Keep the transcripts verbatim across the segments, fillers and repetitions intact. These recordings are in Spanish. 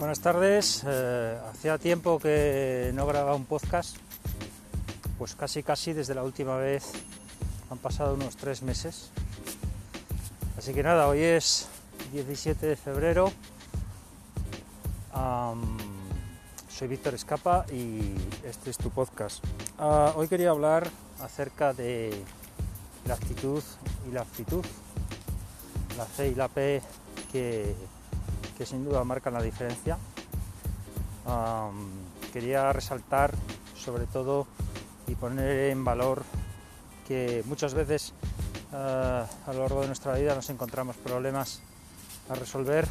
Buenas tardes, eh, hacía tiempo que no grababa un podcast, pues casi casi desde la última vez han pasado unos tres meses. Así que nada, hoy es diecisiete de febrero, um, soy Víctor Escapa y este es tu podcast. Uh, hoy quería hablar acerca de la actitud y la aptitud, la C y la P que... que sin duda marcan la diferencia. Um, quería resaltar sobre todo y poner en valor que muchas veces uh, a lo largo de nuestra vida nos encontramos problemas a resolver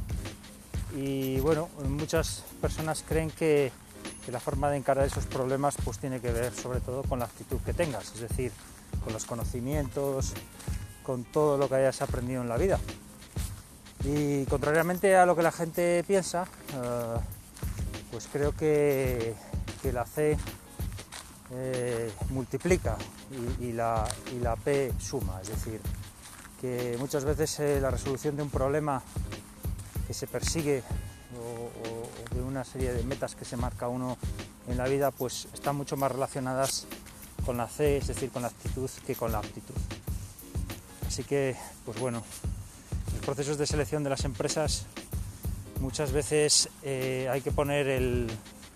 y bueno, muchas personas creen que, que la forma de encarar esos problemas pues tiene que ver sobre todo con la actitud que tengas, es decir, con los conocimientos, con todo lo que hayas aprendido en la vida. Y contrariamente a lo que la gente piensa, uh, pues creo que, que la C eh, multiplica y, y, la, y la P suma, es decir, que muchas veces eh, la resolución de un problema que se persigue o, o de una serie de metas que se marca uno en la vida, pues están mucho más relacionadas con la C, es decir, con la actitud que con la aptitud. Así que, pues bueno, los procesos de selección de las empresas muchas veces eh, hay que poner el,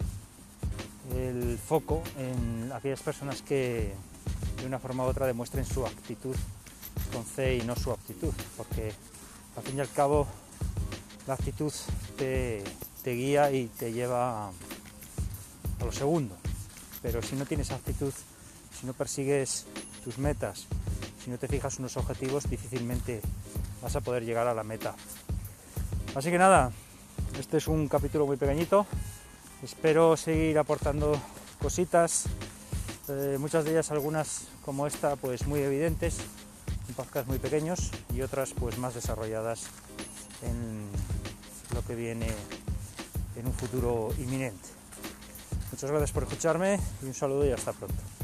el foco en aquellas personas que de una forma u otra demuestren su actitud con C y no su aptitud, porque al fin y al cabo la actitud te, te guía y te lleva a, a lo segundo, pero si no tienes actitud, si no persigues tus metas, si no te fijas unos objetivos, difícilmente vas a poder llegar a la meta. Así que nada, este es un capítulo muy pequeñito, espero seguir aportando cositas, eh, muchas de ellas, algunas como esta, pues muy evidentes, en podcasts muy pequeños y otras pues más desarrolladas en lo que viene en un futuro inminente. Muchas gracias por escucharme y un saludo y hasta pronto.